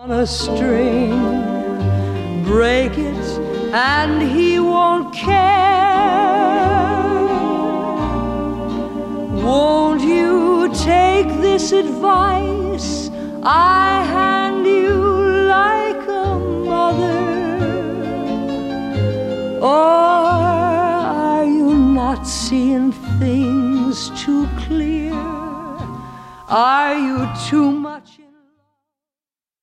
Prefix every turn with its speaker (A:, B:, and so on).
A: On a string, break it and he won't care. Won't you take this advice I hand you like a mother? Or are you not seeing things too clear? Are you too much